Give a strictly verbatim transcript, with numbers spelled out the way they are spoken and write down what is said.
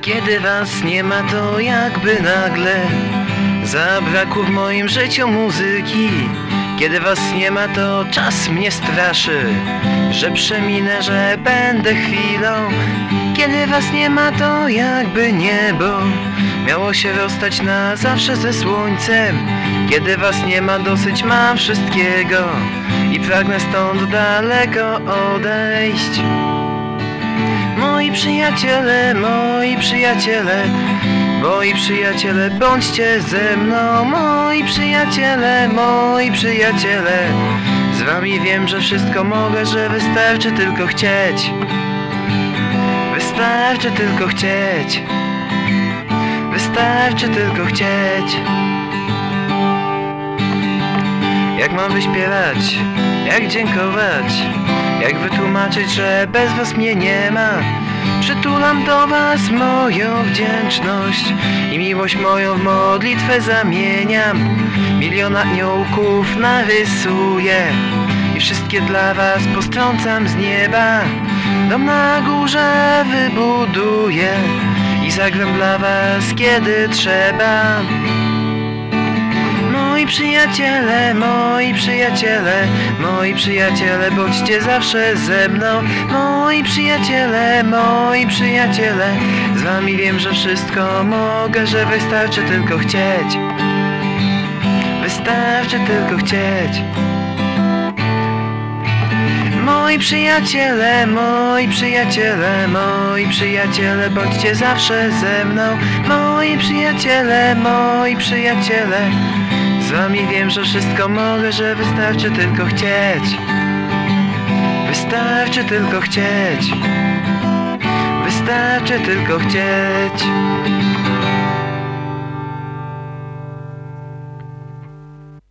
Kiedy was nie ma, to jakby nagle zabrakło w moim życiu muzyki. Kiedy was nie ma, to czas mnie straszy, że przeminę, że będę chwilą. Kiedy was nie ma, to jakby niebo miało się rozstać na zawsze ze słońcem. Kiedy was nie ma, dosyć mam wszystkiego i pragnę stąd daleko odejść. Moi przyjaciele, moi przyjaciele, moi przyjaciele, bądźcie ze mną. Moi przyjaciele, moi przyjaciele, z wami wiem, że wszystko mogę, że wystarczy tylko chcieć. Wystarczy tylko chcieć. Wystarczy tylko chcieć. Jak mam wyśpiewać? Jak dziękować? Jak wytłumaczyć, że bez was mnie nie ma? Przytulam do was moją wdzięczność i miłość moją w modlitwę zamieniam. Milion aniołków narysuję i wszystkie dla was postrącam z nieba. Dom na górze wybuduję i zagram dla was, kiedy trzeba. Moi przyjaciele, moi przyjaciele, moi przyjaciele, bądźcie zawsze ze mną. Moi przyjaciele, moi przyjaciele, z wami wiem, że wszystko mogę, że wystarczy tylko chcieć. Wystarczy tylko chcieć. Moi przyjaciele, moi przyjaciele, moi przyjaciele, bądźcie zawsze ze mną. Moi przyjaciele, moi przyjaciele, z wami wiem, że wszystko mogę, że wystarczy tylko chcieć. Wystarczy tylko chcieć. Wystarczy tylko chcieć.